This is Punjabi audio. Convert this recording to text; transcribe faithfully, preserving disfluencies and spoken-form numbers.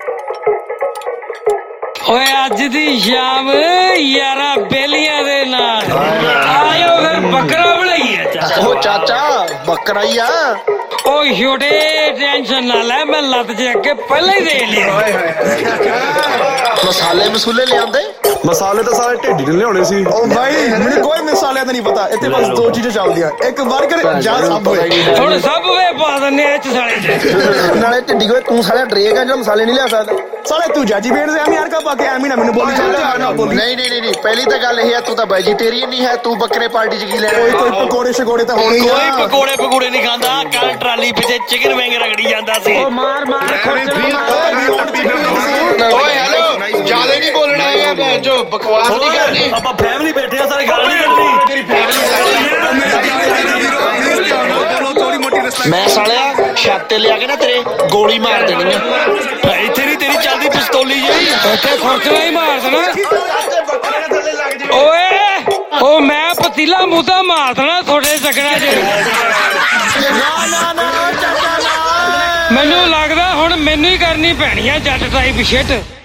ਓਏ ਅੱਜ ਦੀ ਸ਼ਾਮ ਯਾਰਾ ਬੇਲੀਆਂ ਦੇ ਨਾਲ ਆਇਓ ਫਿਰ ਬੱਕਰਾ ਬਣਾਈਏ ਚਾਚਾ। ਉਹ ਚਾਚਾ ਬੱਕਰਾ ਹੀ ਆ। ਓ ਛੋਟੇ ਟੈਨਸ਼ਨ ਨਾ ਲੈ, ਮੈਂ ਲੱਤ ਚ ਅੱਗੇ ਪਹਿਲਾਂ ਹੀ ਦੇ ਲਿਆ। ਮਸਾਲੇ ਮਸੂਲੇ ਲਿਆਂਦੇ? ਮਸਾਲੇ ਤਾਂ ਸਾਰੇ ਢਿੱਡੀ ਨੇ ਲਿਆਉਣੇ ਸੀ। ਉਹ ਭਾਈ ਮੈਨੂੰ ਕੋਈ ਮਸਾਲਿਆਂ ਦਾ ਨਹੀਂ ਪਤਾ, ਇੱਥੇ ਬਸ ਦੋ ਚੀਜ਼ਾਂ ਚੱਲਦੀਆਂ, ਇੱਕ 버ਗਰ ਜਾਂ ਸਬਵੇ। ਹੁਣ ਸਬਵੇ ਪਾ ਦਿੰਨੇ ਇਹ ਚ ਸਾਲੇ ਚ। ਨਾਲੇ ਢਿੱਡੀ ਕੋਈ ਤੂੰ ਸਾਲਿਆ ਡਰੇਕ ਆ ਜਿਹੜਾ ਮਸਾਲੇ ਨਹੀਂ ਲਿਆ ਸਕਦਾ। ਸਾਲੇ ਤੂੰ ਜਾਜੀ ਬੇੜ ਦੇ ਐਵੇਂ ਯਾਰ ਕਾ ਪਾ ਕੇ ਐਵੇਂ ਨਾ ਮੈਨੂੰ ਬੋਲੀ ਚੱਲ ਜਾ ਨਾ ਬੋਲੀ। ਨਹੀਂ ਨਹੀਂ ਨਹੀਂ ਪਹਿਲੀ ਤਾਂ ਗੱਲ ਇਹ ਆ, ਤੂੰ ਤਾਂ ਵੈਜੀਟੇਰੀਅਨ ਨਹੀਂ ਹੈ, ਤੂੰ ਬੱਕਰੇ ਪਾਰਟੀ ਚ ਕੀ ਲੈਣਾ? ਕੋਈ ਕੋਈ ਪਕੌੜੇ ਸ਼ਕੌੜੇ ਤਾਂ ਹੋਣੇ ਹੀ ਆ। ਕੋਈ ਪਕੌੜੇ ਪਕੌੜੇ ਨਹੀਂ ਖਾਂਦਾ, ਕੱਲ ਟਰਾਲੀ ਪਿੱਛੇ ਚਿਕਨ ਵਿੰਗ ਰਗੜੀ ਜਾਂਦਾ ਸੀ। ਓ ਮਾਰ ਮਾਰ ਓਏ ਹੈਲੋ ਜਿਆਦਾ ਨਹੀਂ ਬੋਲਣਾ ਹੈ ਭੈਣ ਜੋ ਬਕਵਾਸ ਨਹੀਂ ਕਰਨੀ। ਆਪਾਂ ਫੈਮਿਲੀ ਬੈਠੇ ਆ ਸਾਰੇ, ਗੱਲ ਨਹੀਂ ਕਰਨੀ। ਤੇਰੀ ਫੈਮਿਲੀ ਮੈਂ ਸਾਲਿਆ ਛੱਤ ਤੇ ਲਿਆ ਕੇ ਨਾ ਤੇਰੇ ਗੋਲੀ ਮਾਰ ਦੇਣੀ ਆ। ਇੱਥੇ ਨਹੀਂ ਤੇਰੀ ਚੱਲਦੀ ਪਿਸਤੌਲੀ ਜਿਹੀ, ਉੱਥੇ ਖੁਰਚਣਾ ਹੀ ਮਾਰ ਦੇਣਾ। ਓਏ ਓ ਮੈਂ ਪਤੀਲਾ ਮੂਧਾ ਮਾਰ ਦੇਣਾ ਤੁਹਾਡੇ ਚੱਕਰਾਂ ਚ। ਨਾ ਨਾ ਨਾ ਚਾਚਾ ਨਾ। ਮੈਨੂੰ ਲੱਗਦਾ ਹੁਣ ਮੈਨੂੰ ਹੀ ਕਰਨੀ ਪੈਣੀ ਆ ਜੱਟ ਟਾਈਪ ਸ਼ਿਟ।